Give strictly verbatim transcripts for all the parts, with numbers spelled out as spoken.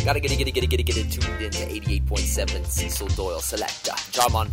Gotta get it, get it, get it, get it, get it tuned in to eighty-eight point seven Cecil Doyle Selector. Drum on.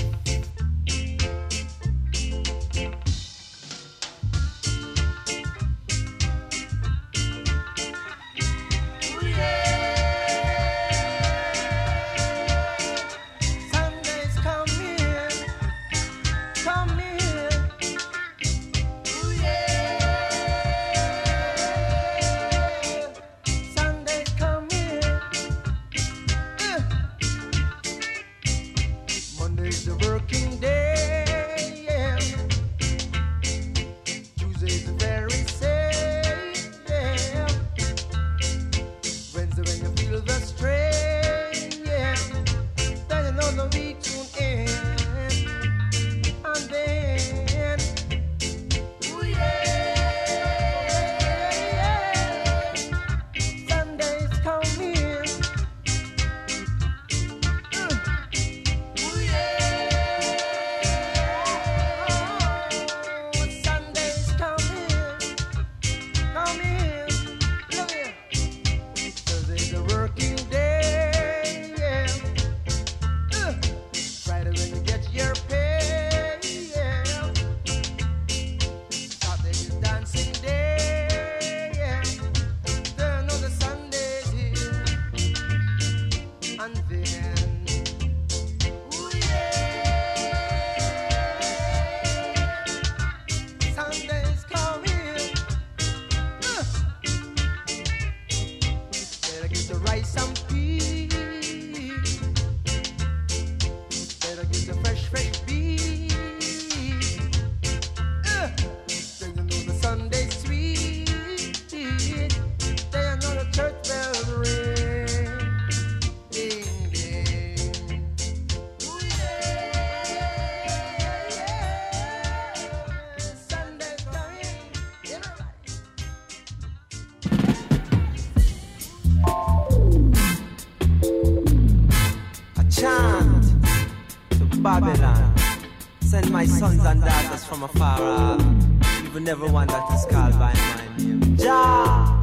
Babylon, send my sons and daughters from afar off, even never one that is called by my name. Jah.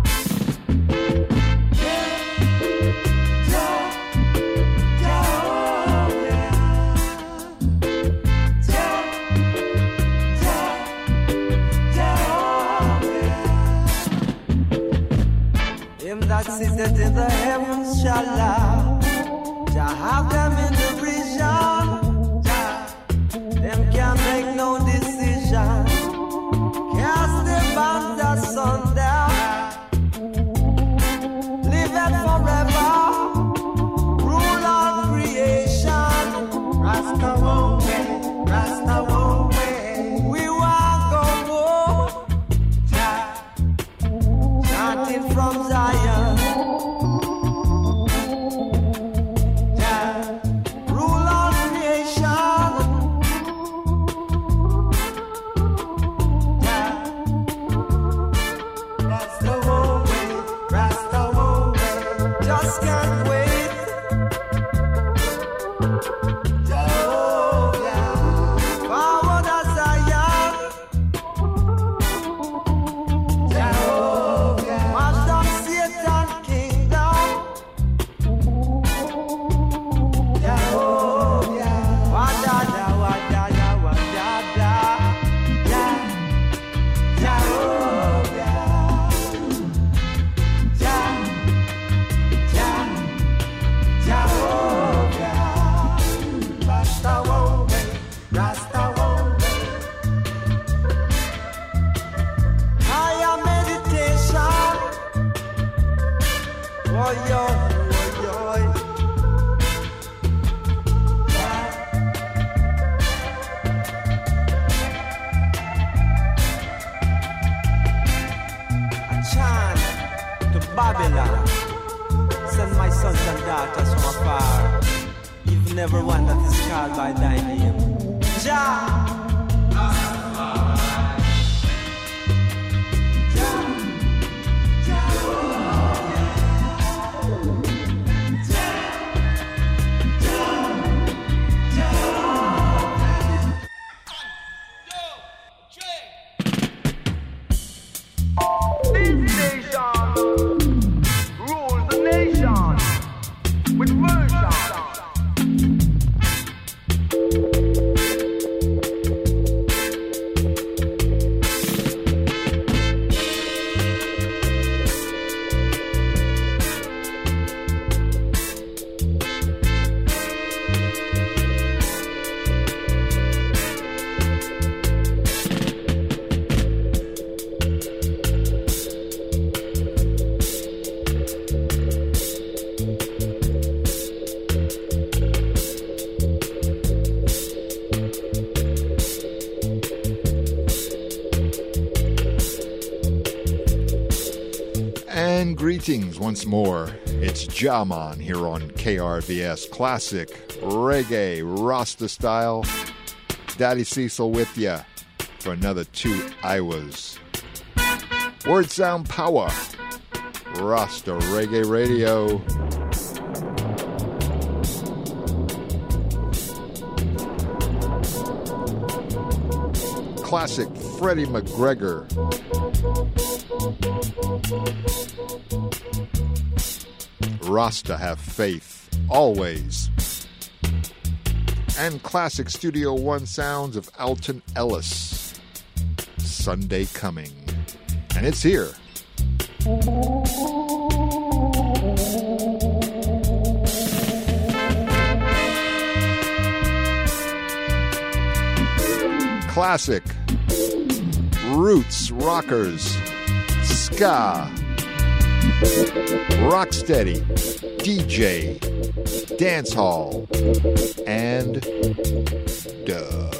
Him that sitteth in the heavens shall laugh, Jah have them in the vision. Them can't make no decision. Cast them on the sun down. Live it forever. Rule on creation. Rasta won't wait. Rasta won't wait. We want go home. Chanting from Zion. Rule on creation. Babylon, send my sons and daughters from afar, even never one that is called by thy name. Jah. This nation rules the nation. Greetings once more. It's Jaman here on K R V S Classic Reggae Rasta Style. Daddy Cecil with ya for another two hours. Word Sound Power. Rasta Reggae Radio. Classic Freddie McGregor. Rasta Have Faith, always. And classic Studio One sounds of Alton Ellis. Sunday Coming. And it's here. Classic Roots Rockers, Ska, Rocksteady, D J, Dancehall, and Dub.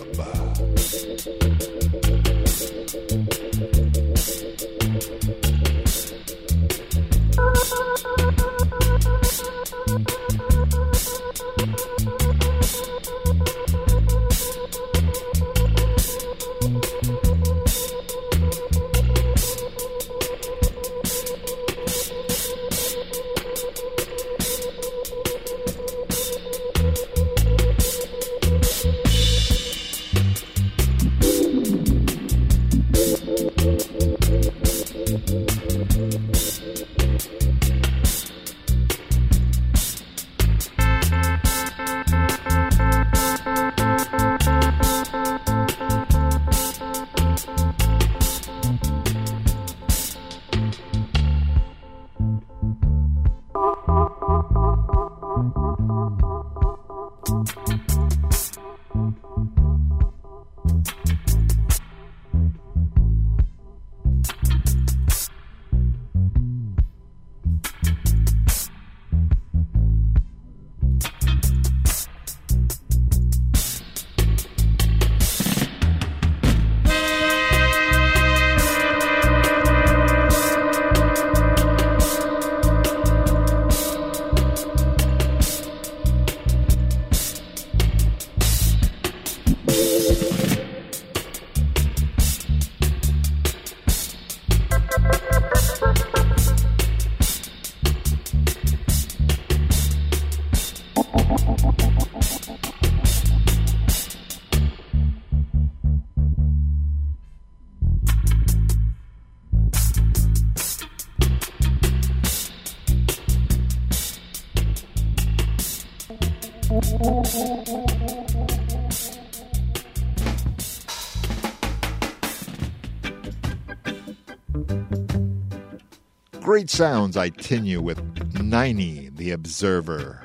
Great sounds I continue with Niney, the Observer.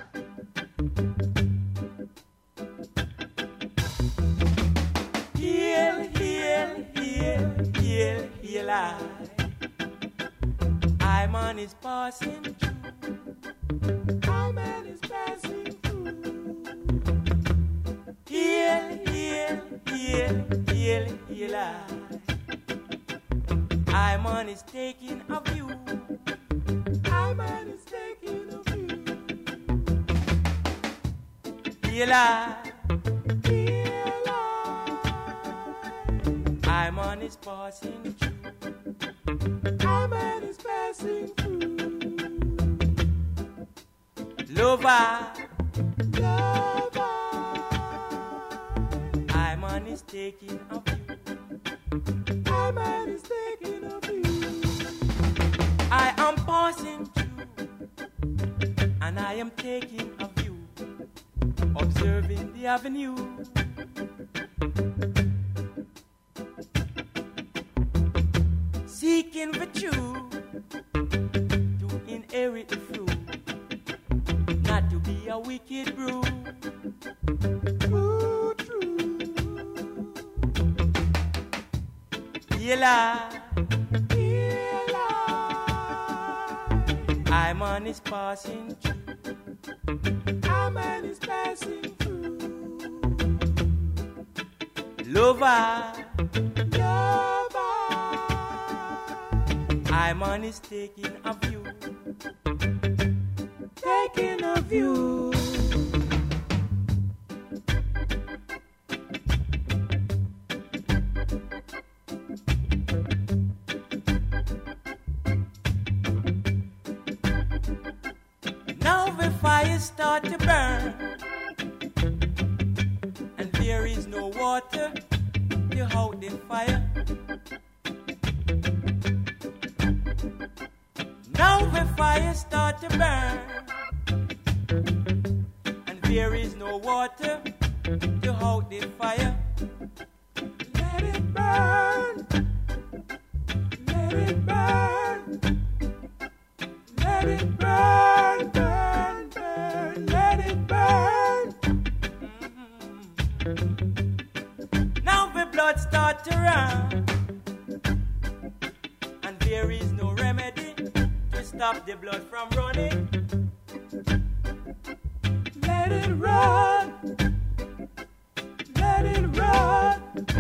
Heal, heal, heal, heal, heal I. I man is passing through. I man is passing through. Heal, heal, heal, heal, heal I. I man is taking a view. I man is taking a view. Heal I. Heal I. I man is passing through. I man is passing through. Lover. Lover. I man is taking a view. I man is taking a view. I am passing through, and I am taking a view, observing the avenue. Seeking the truth, to inherit the fruit, not to be a wicked brew. True, true. Yella. I man is passing through. I man is passing through. Lover, lover. I man is taking a view, fire start to burn, and there is no water to hold the fire. Now the fire start to burn, and there is no water to hold the fire. Let it burn, let it burn, let it burn, burn, burn, let it burn. Mm-hmm. Now the blood start to run, and there is no remedy to stop the blood from running. Let it run, let it run,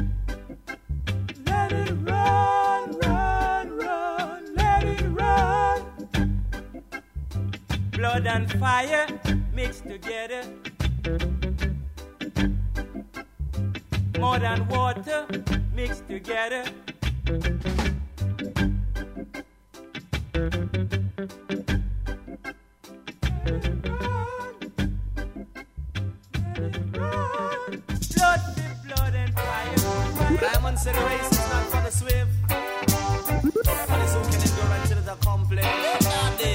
let it run, run, run, let it run. Blood and fire mixed together, mud and water mixed together. Diamond said the race is not for the swift, but it's who can endure until it's accomplished.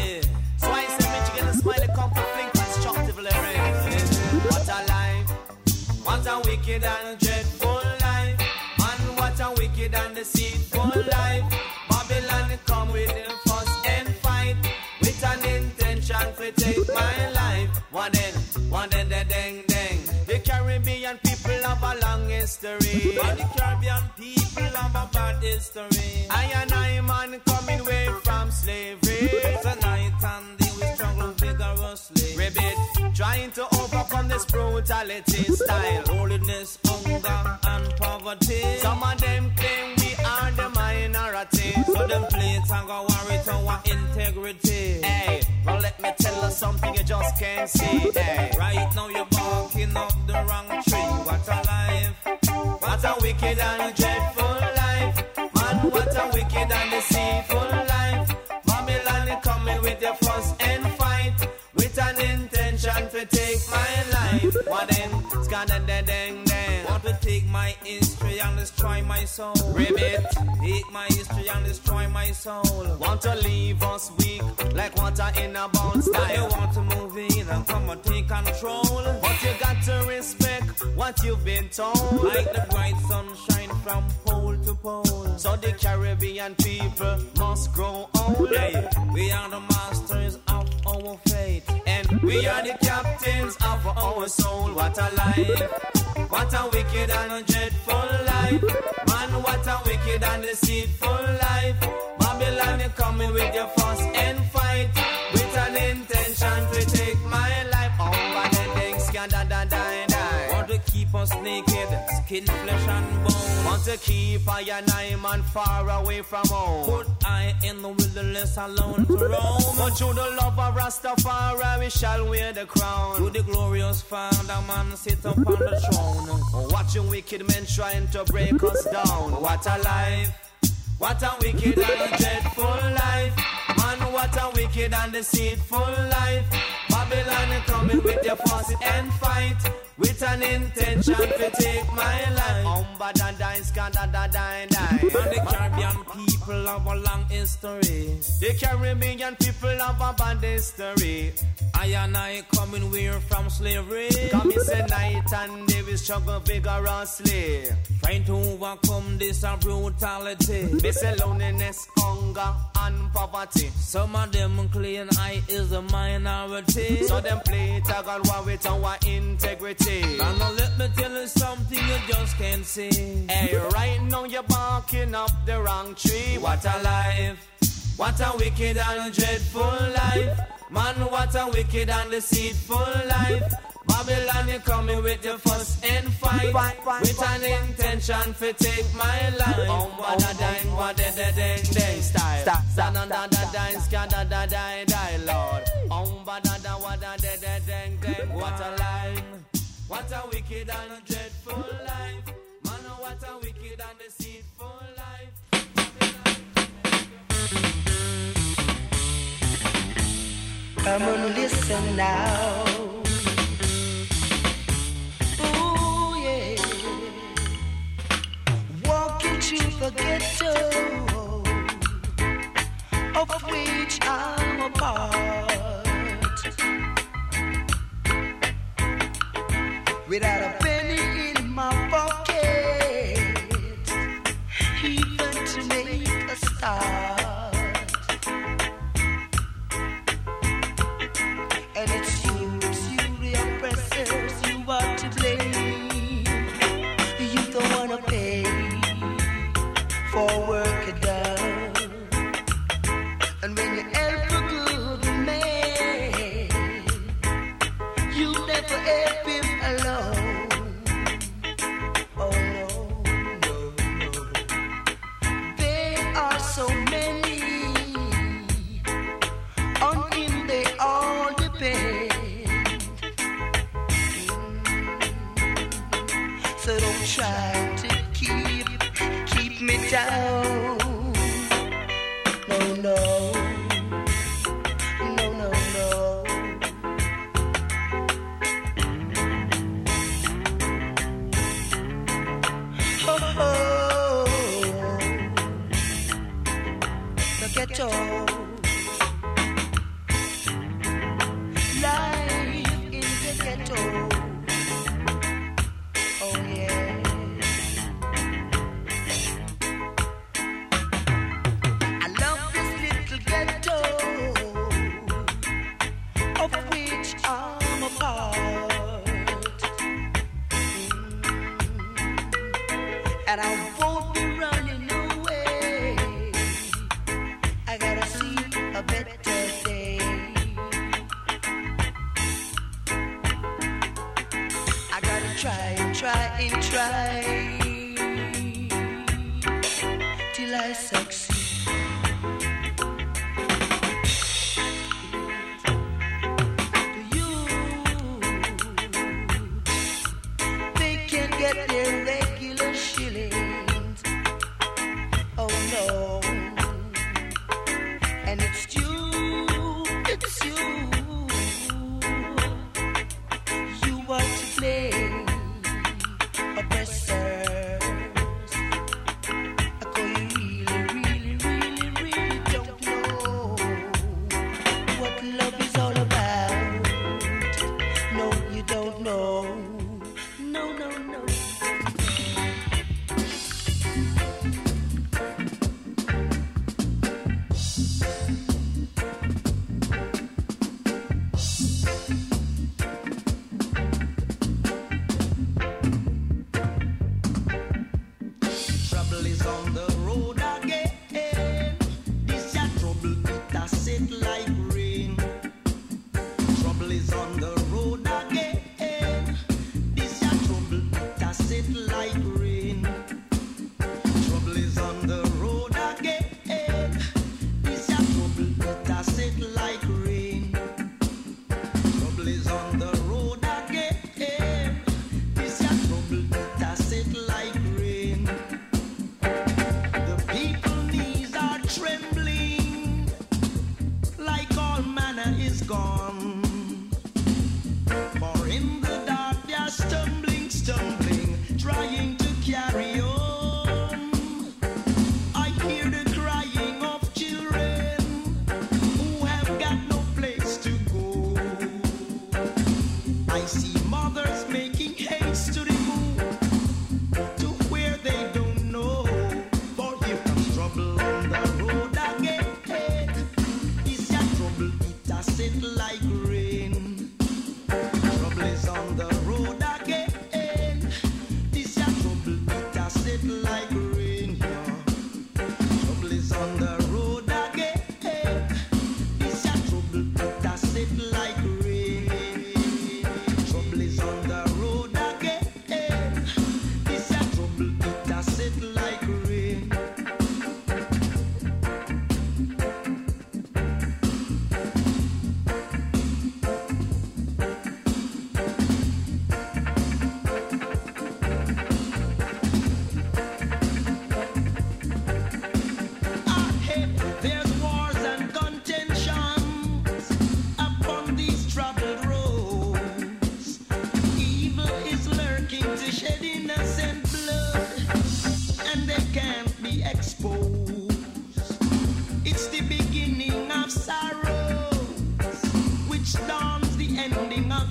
So I say Michigan a smiley complete constructive lyrics. What a life, what a wicked and dreadful life, and what a wicked and deceitful life. Babylon come with the fuss and fight, with an intention to take my life. One then, one then, the ding ding. The Caribbean people have a long history, but the Caribbean people have a bad history. I and I man coming away from slavery. Tonight and day we struggle vigorously. Ribbit, trying to overcome this brutality style, holiness, hunger and poverty. Some of them claim we are the minority, so them play it and go worry to our integrity. Hey, well let me tell you something you just can't see. Hey, right now you're barking up the wrong tree. What a life, what a wicked and dreadful life, man, what a wicked and deceitful life. Babylon is coming with your fuss and fight, with an intention to take my life. What then? Scanner dang dang dang. Want to take my history and destroy my soul. Ribbit, take my history and destroy my soul. Want to leave us weak like water in a bowl style. You want to move in and come and take control, but you got to respect what you've been told. Like the bright sunshine from pole to pole, so the Caribbean people must grow old. Hey, we are the masters of our fate, and we are the captains of our soul. What a life, what a wicked and a dreadful life, man, what a wicked and deceitful life. Babylon is coming with your fuss and fight, with an intention to take my life. Oh, but the things can da da die die. Want to keep us naked, skin, flesh and bone. Want to keep I and I man far away from home. Put I in the wilderness alone to roam. But through the love of Rastafari we shall wear the crown. To the glorious Father man sit upon the throne. Watching wicked men trying to break us down. What a life, what a wicked and dreadful life, man, what a wicked and deceitful life. Babylon is coming with your fuss and fight, with an intention to take my life. Um, ba da da da da da da da. And the Caribbean people have a long history. The Caribbean people have a bad history. I and I coming we're from slavery. Come in say night and day we struggle vigorously, trying to overcome this brutality. They say loneliness, hunger and poverty. Some of them claim I is a minority, so them play tag on war with our integrity. And now let me tell you something you just can't see. Hey, right now you're barking up the wrong tree. What a life, what a wicked and dreadful life, man, what a wicked and deceitful life. Babylon, you coming with your fuss and fight, with an intention to take my life. Oh, what a dang, what a da dang dang style. Stand on da da dang, scan da da die die, Lord. Oh, what a da what a da da dang dang. What a line, what a wicked and dreadful life, man, what a wicked and deceitful life. Come and listen now. Ooh, yeah. Walking through the ghetto of which I'm a part, without a penny in my pocket, even to make a start. And it's you, it's you, the oppressors, you are to blame. You don't wanna pay for work done. And when you help a good man, you never help him alone. Oh no, no, no. There are so many, on him they all depend. So don't try to keep, keep me down. No, no, no, no, no. Oh, oh, the ghetto, life in the ghetto. Oh yeah. I love this little ghetto of which I'm a part, and I won't be running away. I gotta see a better day. I gotta try and try and try till I succeed. They can't get their regular shillings. Oh no. And it's you, it's you. You are to blame, oppressors. Oh, you really, really, really, really don't know what love is all about. No, you don't know. No, no, no. Trouble is on the road again. This ya trouble, it a set like rain.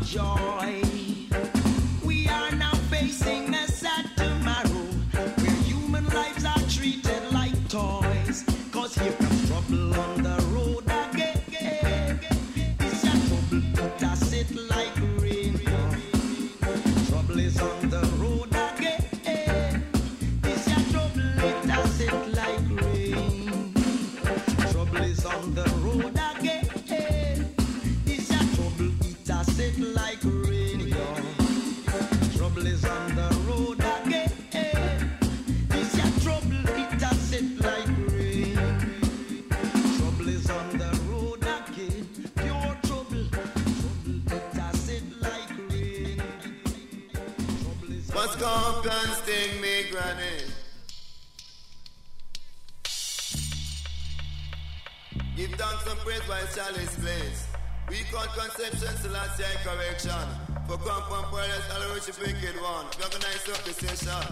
joy. We are now facing a sad tomorrow, where human lives are treated like toys. Cause here comes trouble on the road again. It's a trouble that does it like rain. Trouble is on the road again. It's a trouble, it does it like rain. Trouble is on the road again. It's a trouble, it does it like rain. Trouble is on the road again. It's a trouble, it does it like rain. Trouble is on the road again. Pure trouble, trouble, it does it like rain. Trouble is What's on scorpion sting me, granny? Give thanks and praise while chalice place. We call conception till I say correction. For compound parents, I'll reach the wicked one. We organize up the session.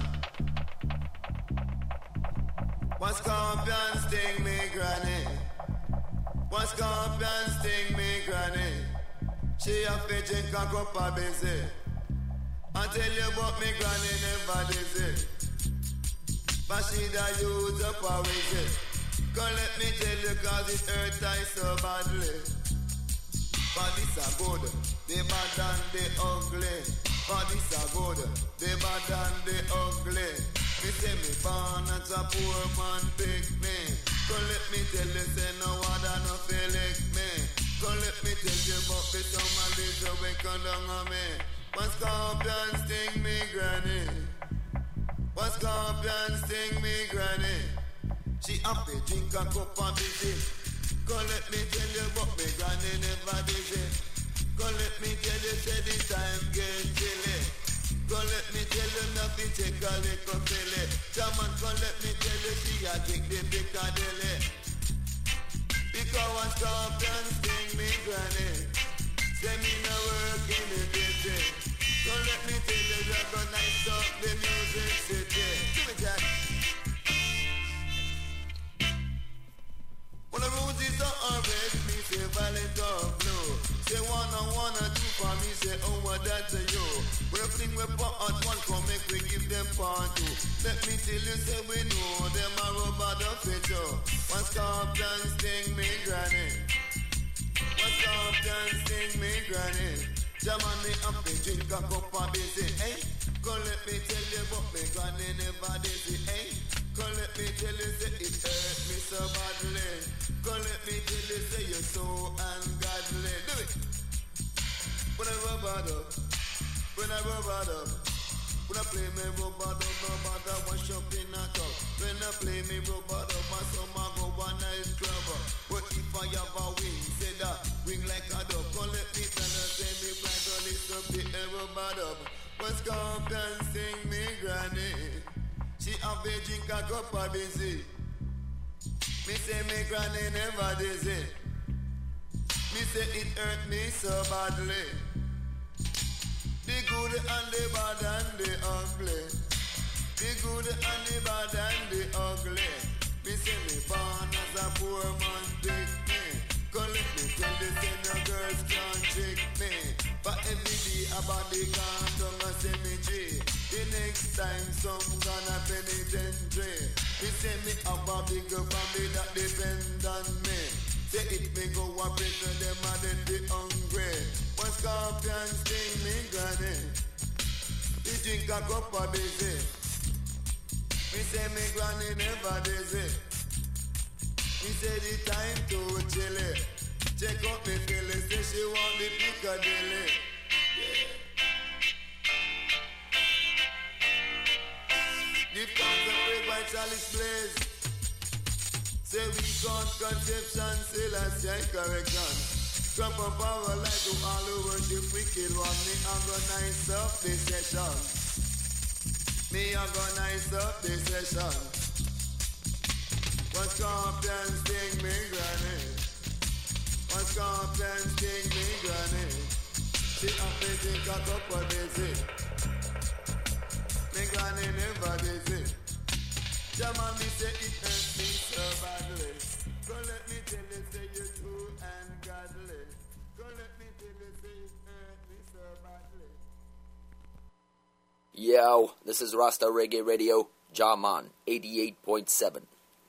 What's scorpion sting me, granny? What's scorpion sting me, granny? She a fit drink a cup of busy. I tell you about me granny never dizzy. But she da use up a wizzy. Come let me tell you cause it hurt I so badly. But this a good, the bad and the ugly. But this a good, the bad and the ugly. Me say me born as a poor man pick me. Come let me tell you say no other no feel like me. Come let me tell you about the summer little we come down on me. One scorpion sting me granny. One scorpion sting me granny. She have to drink a cup of busy. Come let me tell you what me granny never dizzy. Come let me tell you say the time get chilly. Come let me tell you nothing take a little filly. Chairman come let me tell you she a take the Piccadilly. Because one scorpion sting me granny. Say me no work in the busy. Come let me tell you you're gonna nice up the music city. Give me that. When the roses are red, me say violet or blue. Say one and one and two for me, say oh what that's a yo. When a fling we put out one come make we give them part two. Let me tell you say we know them a rubber the fit yo. One scorpion sting me granny. One scorpion sting me granny. Jam on me up and drink a cup of busy, eh? Come let me tell you what me granny never dizzy, eh? Come let me tell you say it hurt me so badly. Come let me tell you say you're so ungodly. Do it. When I rub it up, when I rub it up, when I play me rub it up, rub it up, wash up in a cup. When I play me rub it up, my summer go one night club. But if I have a wing, say that wing like a dove. Come let me tell you say me bright on this up the air rub it up. When scorpion sing me granny. She have a drink a cup of busy. Me say me granny never dizzy. Me say it hurt me so badly. The good and the bad and the ugly. The good and the bad and the ugly. Me say me born as a poor man pick me. Come let me tell you say no girls can't trick me. But every day about the gun down a cemetery. The next time some gonna penitentiary. Me say me have a bigger family that depend on me. Say if me go a prison, them a then be hungry. One scorpion sting me granny. He drink a cup of busy. Me say me granny never dizzy. Me say the time to chilly. Check out me Philly, say she want the Piccadilly. Yeah. Give thanks and praise by Charlie's Blaze. Say we got conception, still a say correction. Trump of power like to all who worship wicked one. Me organize up this session. Me organize up this session. One scorpion sting me granny. One scorpion sting me granny. She up and drink a cup of busy. Me granny never dizzy. Jaman me say it hurt me so badly. So let me tell you say you're true and godly. So let me tell you say it hurt me so Yo, this is Rasta Reggae Radio, Jaman, eighty-eight point seven.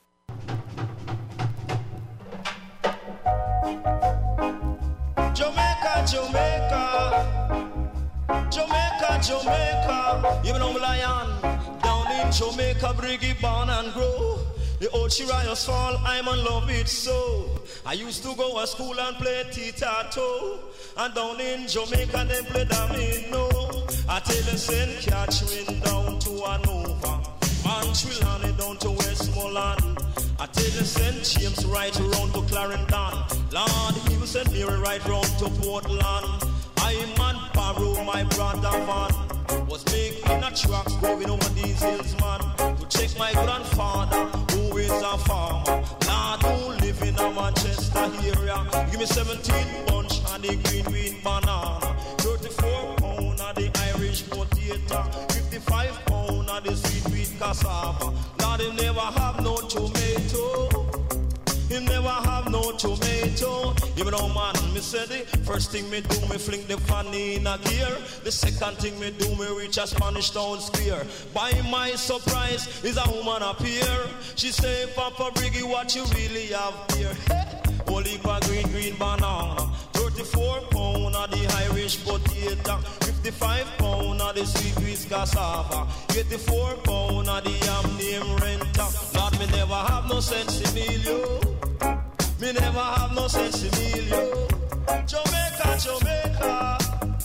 Jamaica, Jamaica, Jamaica, Jamaica. Even on Lion, down in Jamaica, Briggy born and grow. The old Shirayos fall, I'm in love it so. I used to go to school and play tic-tac-toe. And down in Jamaica, they play domino. I tell you, send Catherine down to Hanover. Montreal and down to Westmoreland. I tell you, send James right around to Clarendon. Lord, he will send Mary right round to Portland. I'm on Barrow, my brother van. Was making a truck going over these hills, man. To check my grandfather, who is a farmer. Lord, who live in a Manchester area. Give me seventeen bunch of the green green banana. thirty-four pound of the Irish potato. fifty-five pound of the sweet sweet cassava. Lord, he never have no tomato. He never have no tomato. Even though man, me say the first thing me do, me fling the fanny in a gear. The second thing me do, me reach a Spanish Town Square. By my surprise, is a woman appear. She say, Papa Briggy, what you really have here? Holy for green, green banana. thirty-four pound of the Irish potato. fifty-five pound of the sweet sweet cassava. eighty-four pound of the yam name renter. Lord, me never have no sense in Emilio. Me never have no sense in Emilio. Jamaica, Jamaica.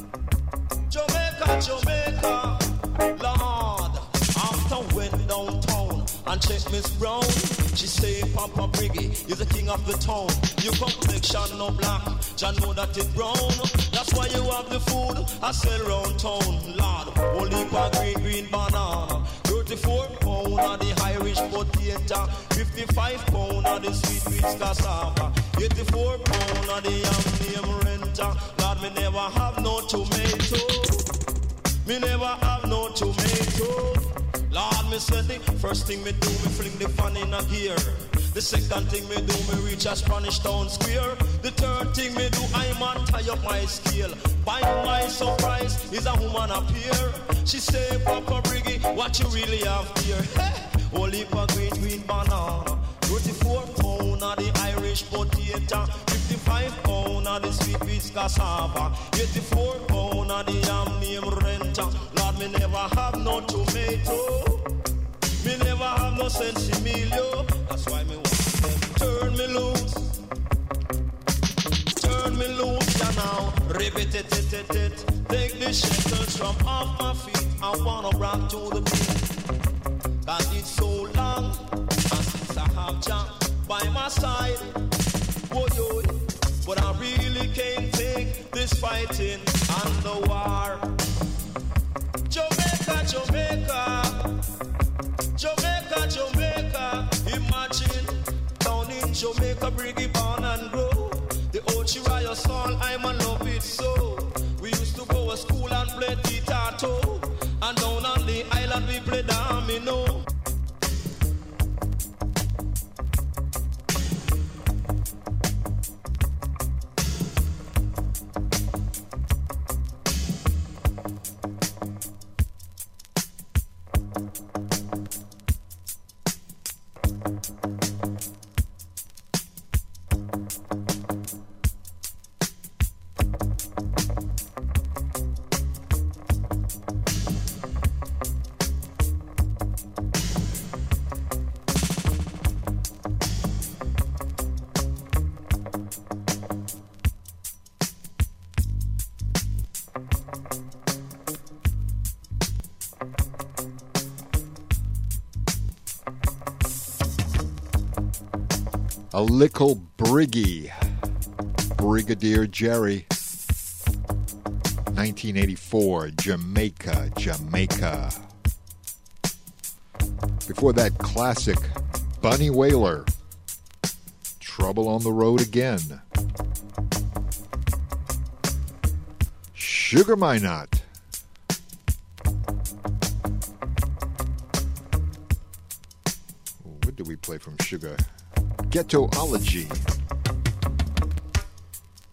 Jamaica, Jamaica. Lord, after went downtown and check Miss Brown. She say Papa Briggy is the king of the town. Your complexion no black, Jah know that it brown. That's why you have the food I sell round town. Lord, only for green green banana. thirty-four pound of the Irish potato. fifty-five pound of the sweet sweet cassava. eighty-four pound of the yam name renter. Lord, me never have no tomato. Me never have no tomato. Lord, me say the first thing me do, me fling the fan in a gear. The second thing me do, me reach a Spanish Town Square. The third thing me do, I man tie up my scale. By my surprise, is a woman appear. She say, Papa Briggy, what you really have here? Hey, only for green, green banana. thirty-four pound of the Irish potato. fifty-five pound of the sweet peas cassava. eighty-four pound of the yam name renter. Lord, me never have no tomato. Me never have no sense Emilio. That's why me want them turn me loose. Turn me loose ya now. Ribbit it it it it. Take the shackles from off my feet. I wanna rock to the beat. Cause it's so long. And since I have Jah by my side. Oh yo. But I really can't take this fighting and the war. Jamaica, Jamaica. Jamaica, Jamaica, imagine down in Jamaica, Briggy born and grow. The old Shiraya song, I'm in love it so. We used to go to school and play tic-tac-toe. And down on the island we play domino. A Little Briggy, Brigadier Jerry, nineteen eighty-four, Jamaica, Jamaica. Before that, classic Bunny Wailer, Trouble on the Road Again. Sugar Minot. What did we play from Sugar? Ghettoology.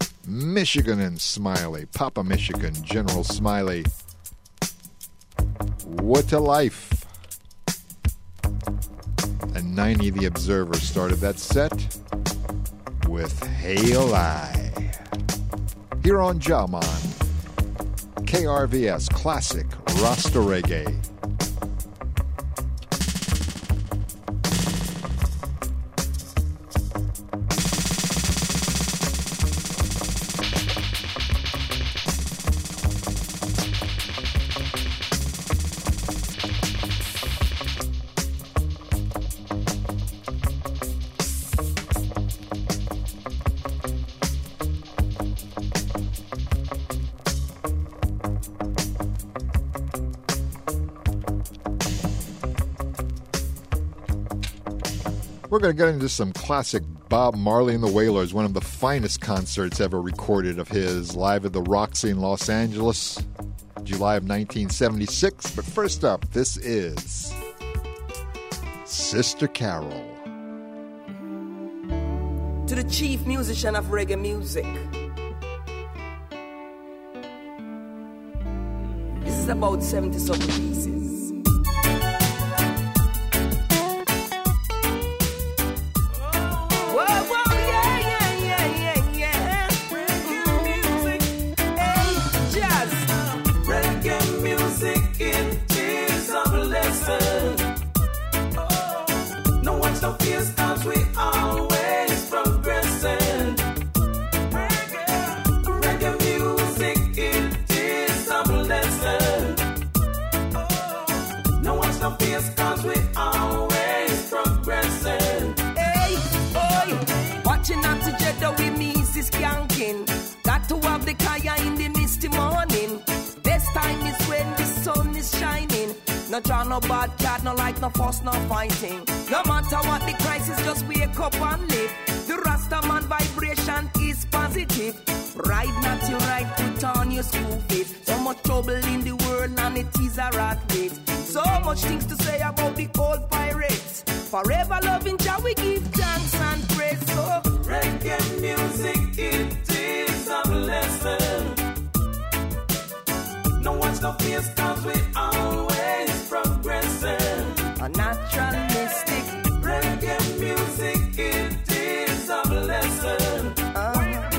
Michigan and Smiley. Papa Michigan, General Smiley. What a Life. And ninety The Observer started that set with Hail I. Here on Jaman, K R V S Classic Rasta Reggae. We're going to get into some classic Bob Marley and the Wailers, one of the finest concerts ever recorded of his, live at the Roxy in Los Angeles, July of nineteen seventy-six. But first up, this is Sister Carol. To the chief musician of reggae music, this is about seventy-something pieces. Got to have the kaya in the misty morning. Best time is when the sun is shining. No draw, no bad cat, no like, no fuss, no fighting. No matter what the crisis, just wake up and live. The Rasta man vibration is positive. Ride not your right, put on your school feet. So much trouble in the world and it is a rat race. So much things to say about the old pirates. Forever loving Jah, we give thanks and praise. So reggae music, it is a blessing. No one's no fears, cause we always progressing. A naturalistic reggae music, it is a blessing. Uh,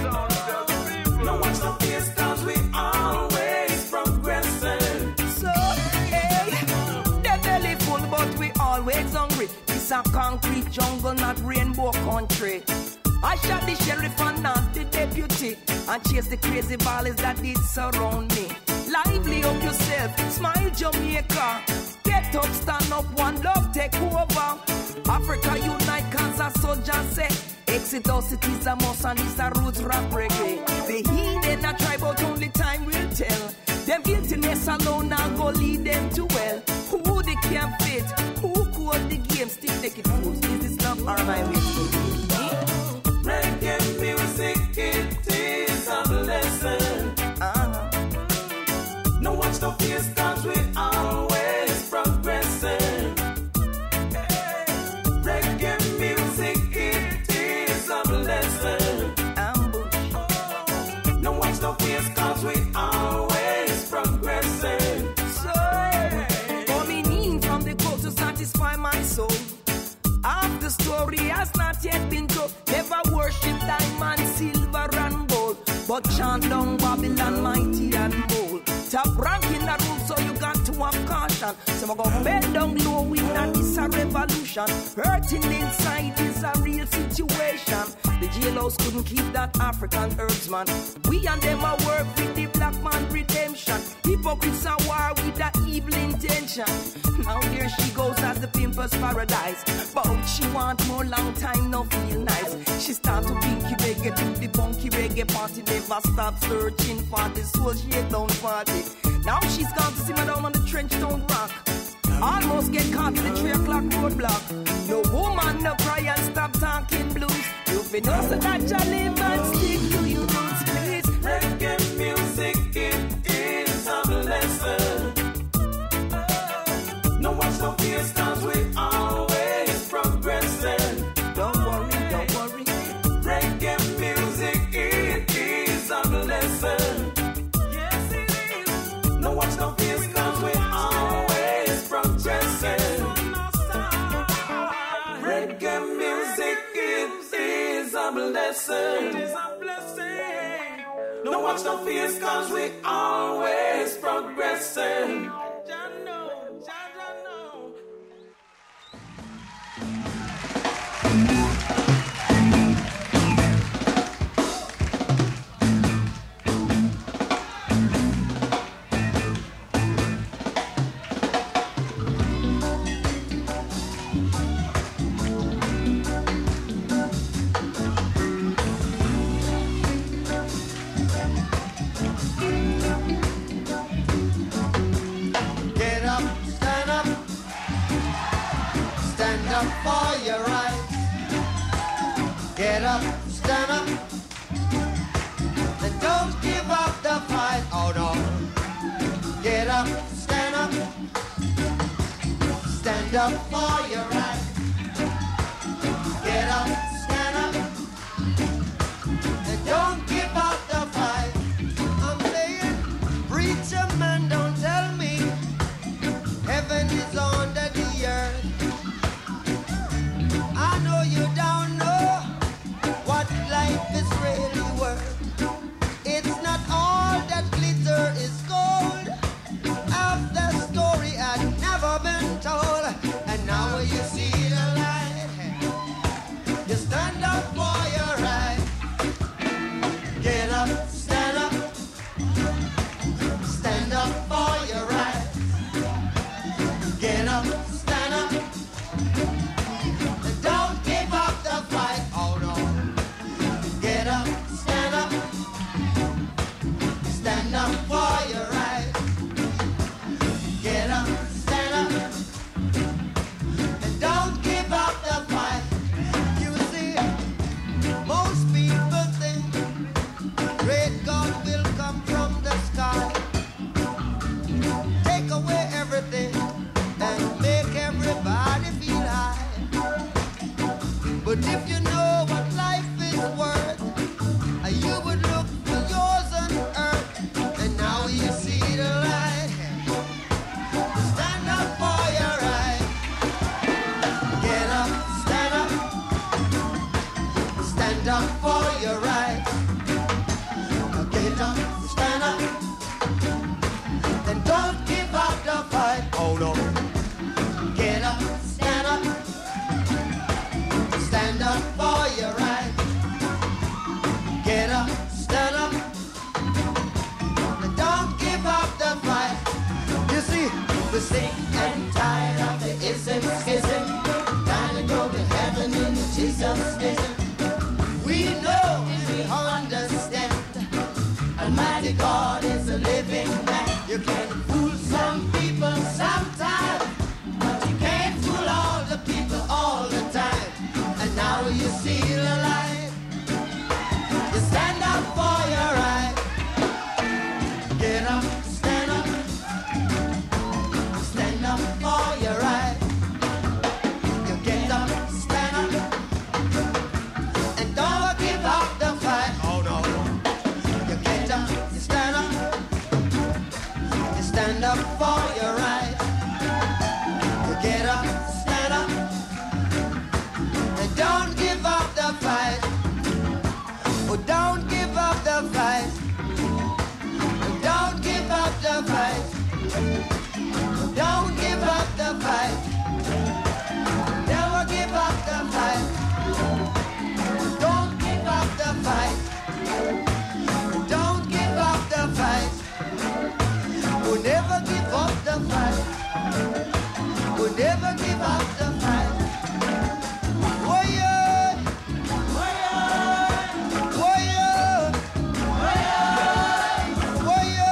no one's no fears, cause we always progressing. So, hey, the belly full, but we always hungry. It's a concrete jungle, not rainbow country. I shot the sheriff and not the deputy, and chase the crazy valleys that did surround me. Lively up yourself, smile Jamaica. Get up, stand up, one love take over. Africa unite, cause a soldier say Exodus, it is a must and it's a roots rap reggae. The heathen a try, but only time will tell. Them guiltiness alone now go lead them to well. Who they can fit, who code the game, still take it close. Is this love or am I with reggae music, it is a blessing. Uh-huh. No one's no fears, cause we always progressing. Hey. Reggae music, it is a blessing. Ambush. Oh. No one's no fears, cause we always progressing. So, hey. Coming in from the coast to satisfy my soul. Half the story has not yet been told. Never worship diamond, silver and gold, but chant down Babylon mighty and bold. Top rank in the room, so you got to have caution. So I go bend down low with that is a revolution. Hurting inside is a real situation. The jailhouse couldn't keep that African herbsman. We and them are work with the black man redemption. Hypocrites are war with that evil intention. Now here she goes as the pimpers paradise. But she want more long time, no feel nice. She start to pinky reggae, do the bunky reggae party. Never stop searching for the soul she ain't down party. Now she's gone to simmer down on the trench stone rock. Almost get caught in the three o'clock roadblock. No woman, no cry and stop talking blues. You fi know so that you live and stick to your roots, please. Reggae music, it is a blessing. No one's no fears, cause we always progressing. Don't worry, don't worry. Reggae music, it is a blessing. Yes, it is. No one's no fears, cause we always blessing. It is a blessing. No watch no fears, cause we always progressing. Jah know, Jah Jah know. For your rights, get up, stand up, and don't give up the fight. Oh no, get up, stand up, stand up for your rights. Get up, stand up, and don't give up the fight. I'm saying, preacher man, don't tell me heaven is under the earth. I know you don't know what life is really worth. It's not all that glitter is gold. Half the story had never been told. And now you see the light. You stand up for your right. Get up, stand up. Stand up for your right. Get up, stand up. Don't give up the fight, oh no. Get up, stand up. Stand up for your right. Get up, stand up. And don't give up the fight. You see, most people think great God will come from the sky, take away everything and make everybody feel high. But if you know what life is worth, you would look for yours on earth. And now you see the light. Stand up for your right. Get up, stand up. Stand up for your right. Get up, stand up. And don't give up the fight. Oh no. Get up, stand up. Stand up for your right. Get up, stand up. And don't give up the fight. You see, we're sick and tired of the ism, schism. Time to go to heaven in Jesus' name. We know and we understand Almighty God is a living man. You can fool some people sometimes, but you can't fool all the people all the time. And now you see the light. You stand up for your right. Get up, stand up. Stand up for your right. You get up, stand up. And don't give up the fight. Oh no. You get up, you stand up. You stand up for your right. You get up, stand up. And don't give up the fight. Oh, don't give up the fight. Don't give up the fight. Don't give up the fight. Never give up the fight. Don't give up the fight. Don't give up the fight. We'll never give up the fight. We'll never give up the fight. Warrior, warrior, warrior, warrior,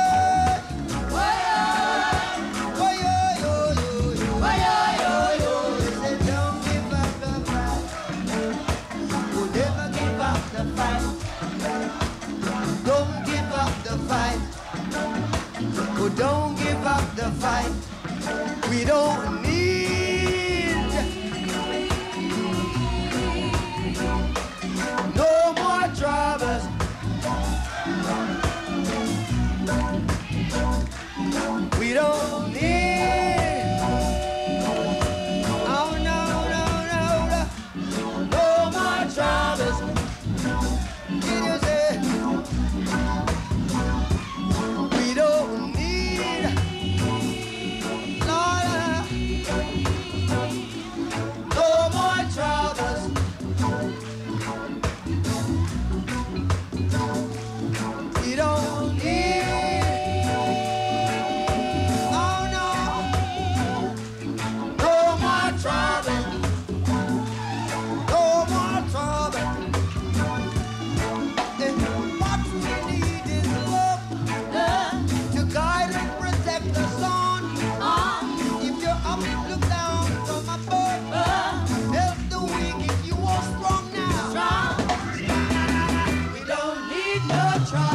warrior, yo, yo, yo, warrior, yo, yo. Say don't give up the fight. We'll never give up the fight. Don't give up the fight. Oh, don't give up the fight. We don't need no more troubles. We don't need, oh no, no, no, no, no more troubles.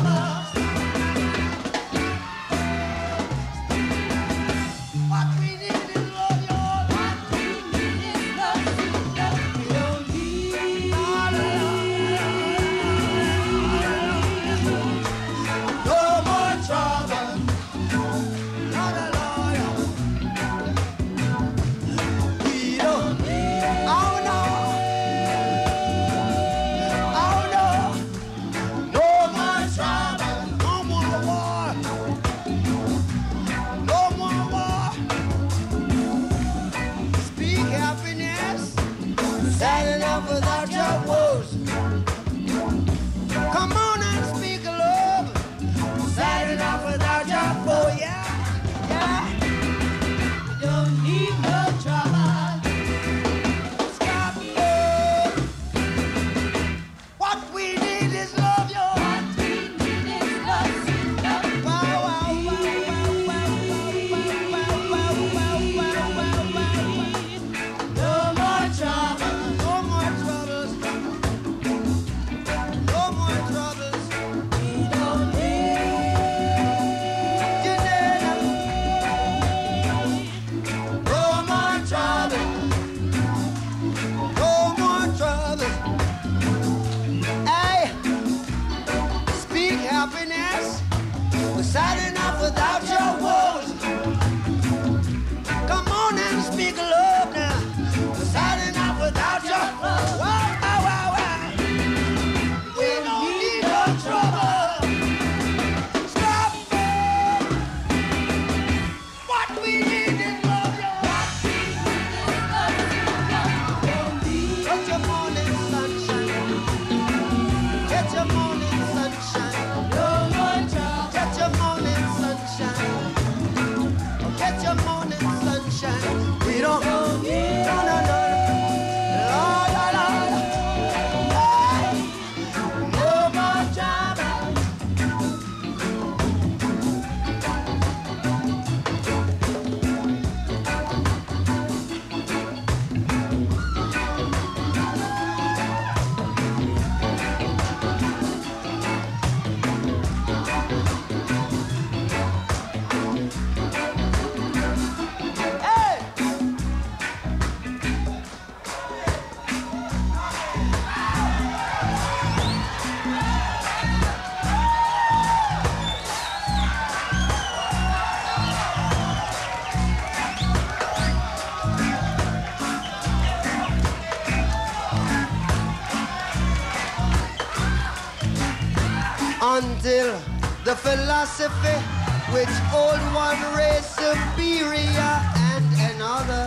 Until the philosophy which hold one race superior and another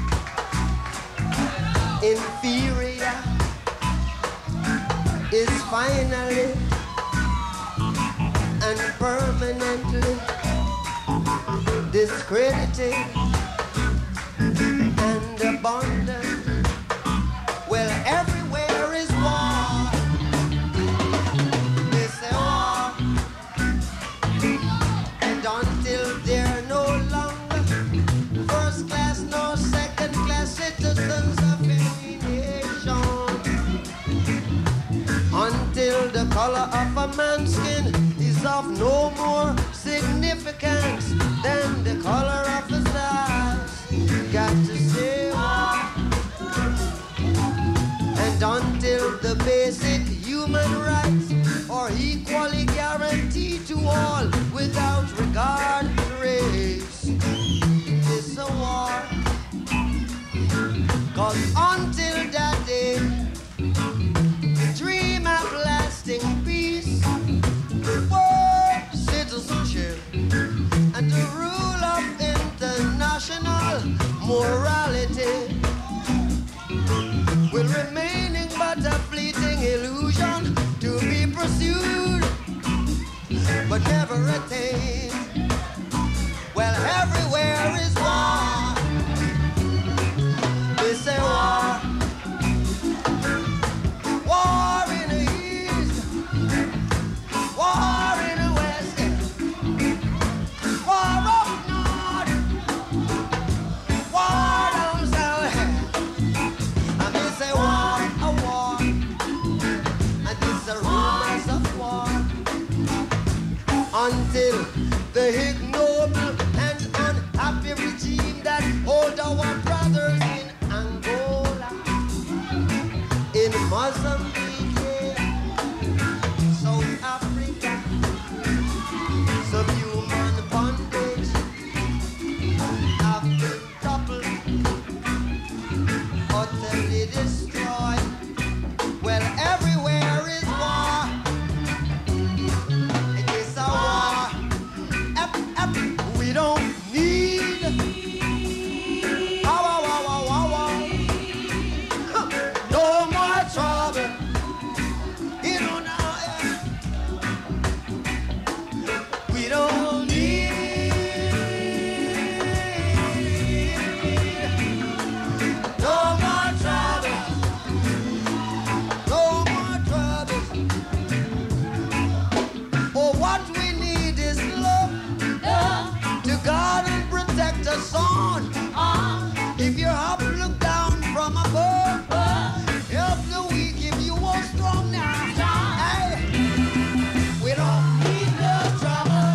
inferior is finally and permanently discredited and abandoned. Well, everywhere is war. They say war. And until they're no longer first class nor second class citizens of any nation, until the color of a man's skin is of no more significance than the color of his eyes, got to say war. And until the basic human rights are equally guaranteed to all without regard to race, it's a war. Cause until that day, the dream of lasting peace, world citizenship, and the rule of international morality will remaining but a fleeting illusion to be pursued but never attained. Well, everywhere is war. They say war. War in the east, war in the west, war up north, war down south. And they say war, a war, and these are rumors of war. until the ignoble and unhappy regime that hold our brothers in Angola, in Mozambique, South Africa, subhuman bondage have been toppled, utterly destroyed. Well, everywhere is war. It is a war. Ep, ep. We don't need power, wow, wow, wow, wow. Huh. No more trouble. You know now, yeah. We don't need no more trouble. No more trouble. Oh, what we need is love. Love. To guard and protect us on. On. If you're up, look down from above. Help the weak if you are strong now. Hey, we don't need no trouble.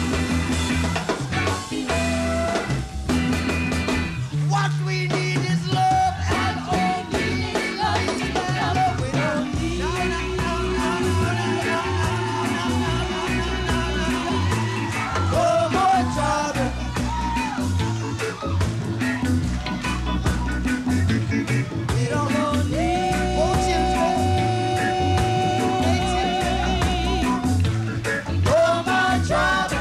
What we need is love and only love. Love we don't need. No, no, no, no, no, no, no, no, no, no, no. No more trouble. We don't need. Oh, children. Hey, children. No more trouble.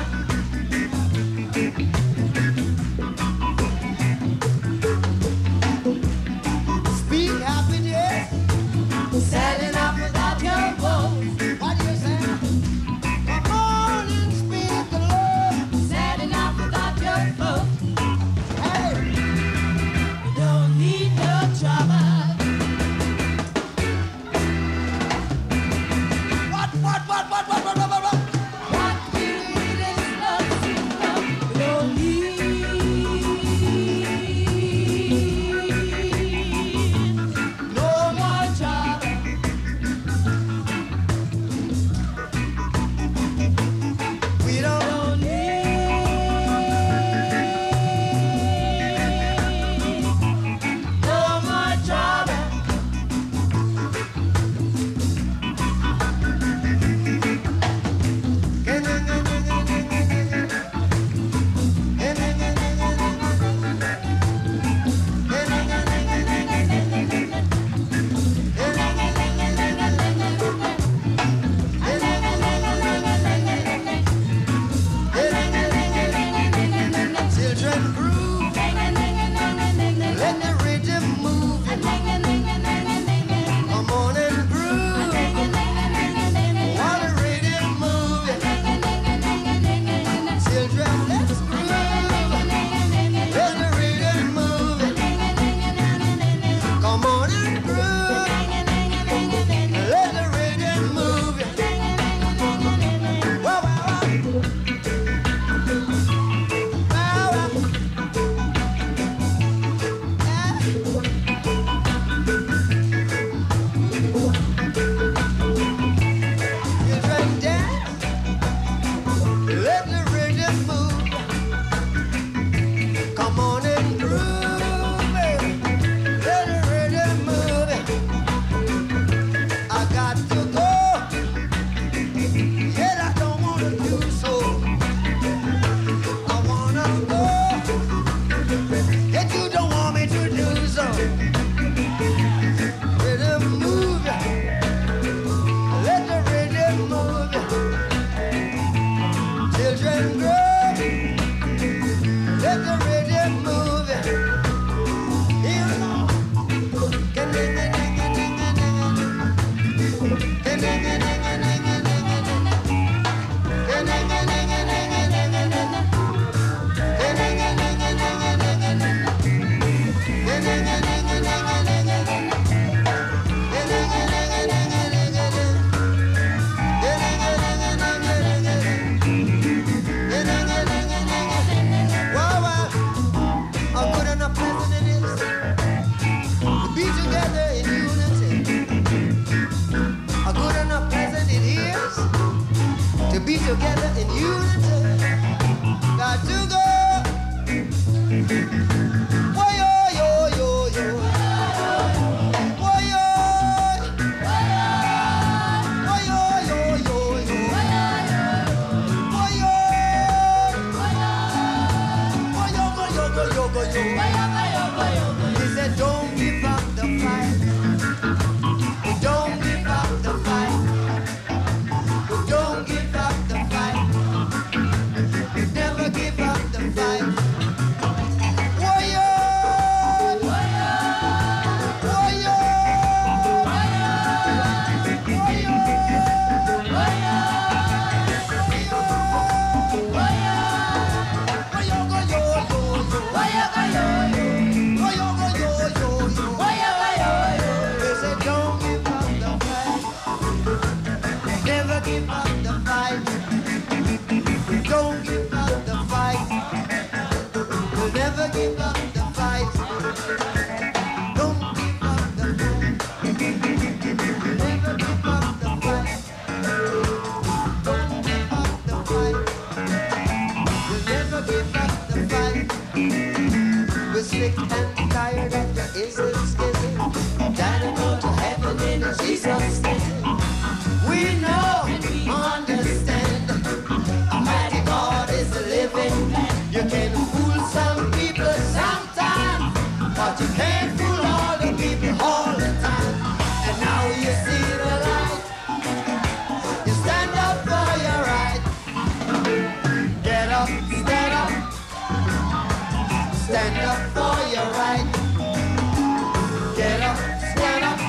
Speak happiness. Sad enough without your voice. What do you say? Come on and speak the love. Sad enough without your voice. Hey, we don't need no trouble. What, what, what, what, what, what, what, what, what? What we need is love, sweet love. We don't need no more trouble. We don't need no more trouble. Children groove, let the rhythm move. Come on and groove, while the rhythm move. Children, let's groove, let the rhythm move. Come on and groove, let the rhythm move. Wow, wow, wow. Wow, wow. Children dance, let the rhythm move. Come on and groove, baby. Let the rhythm move. I got to go, yet I don't wanna do so. I wanna go, yet you don't want me to do so. Rhythm move, let the rhythm move. Children grow, let the rhythm move. You know, wow, wow. together in unity. Got to go. Why yo yo yo yo. Why yo. Why yo yo yo yo. Why yo. Why yo go yo go yo go yo. He said don't give up the fight. Don't give up the fight. Don't give up the fight. Never give up the fight. Warrior! Warrior! Warrior! Warrior! They said don't give up the fight. Never give up the fight. Don't give up the fight. We'll never give up the fight. Don't give up the fight. We'll never give up the fight. Don't give up the fight. We'll never give up the fight. We're sick and tired of the ism schism. Time to go to heaven in Jesus' name. We know, understand, Almighty God is a living man. You can fool some people sometime, but you can't fool all the people all the time. And now you see the light. You stand up for your right. Get up, stand up. Stand up for your right. Get up, stand up.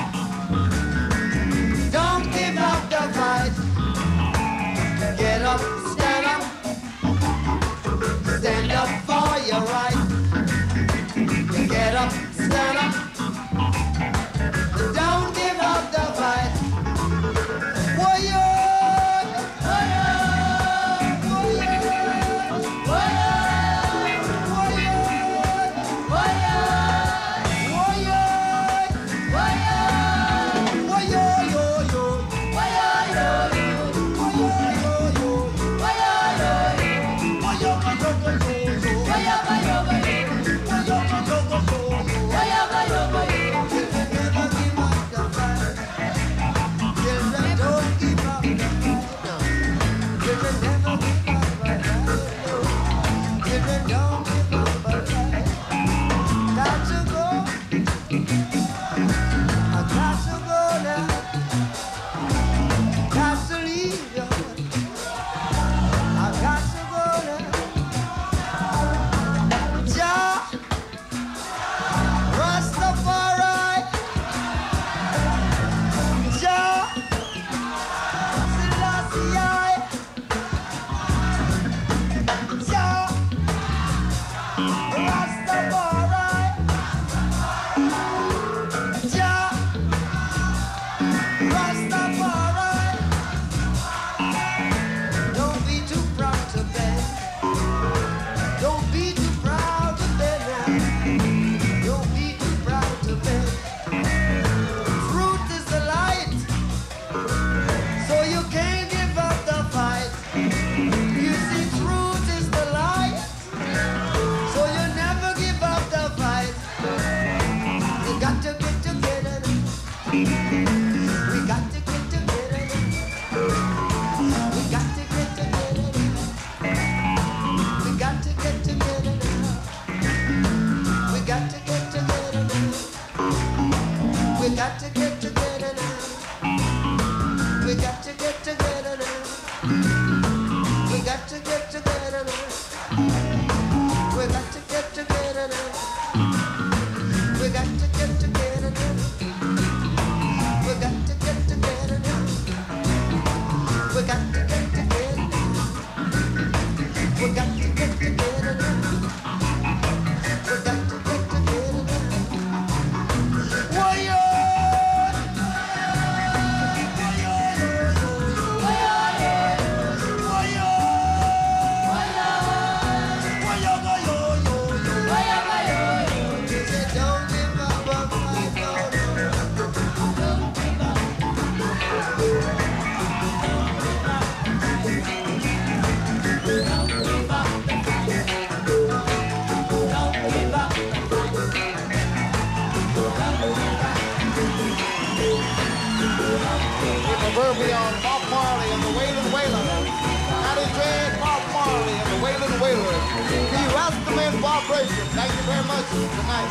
Don't give up the fight. Get up, stand up. Stand up for your right. Get up, stand up. Don't give up the fight. Warrior! Warrior! Warrior! Warrior! Warrior! Warrior! Warrior! Warrior! Warrior! Yo yo! Warrior! Yo yo! Warrior! Yo yo! Warrior! Yo yo! Warrior! Yo yo! Warrior! Yo yo! Marley on Bob Marley and the Wailin' Wailers. That is Red Bob Marley and the Wailin' Wailers. The Rastaman Vibration. Thank you very much. Good night.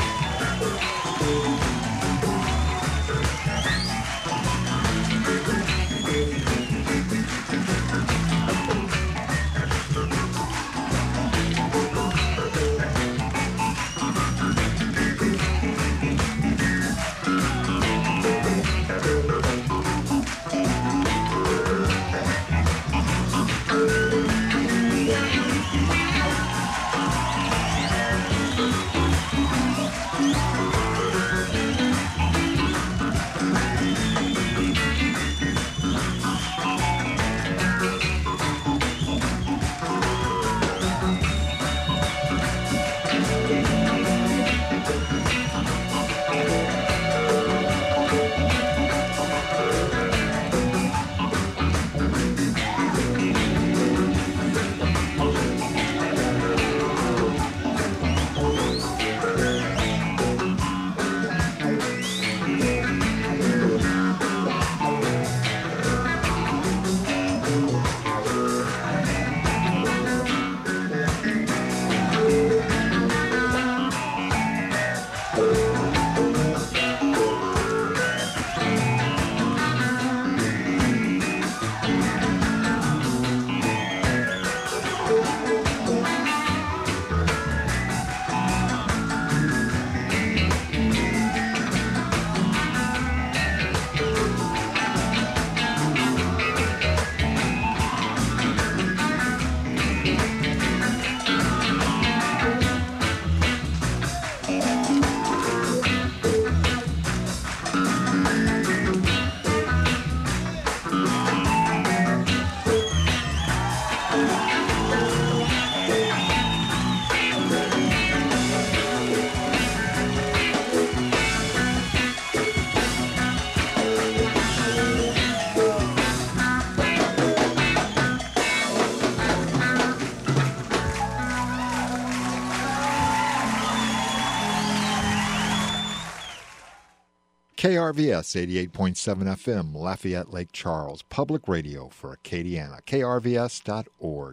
K R V S eighty-eight point seven F M, Lafayette Lake Charles, public radio for Acadiana, K R V S dot org.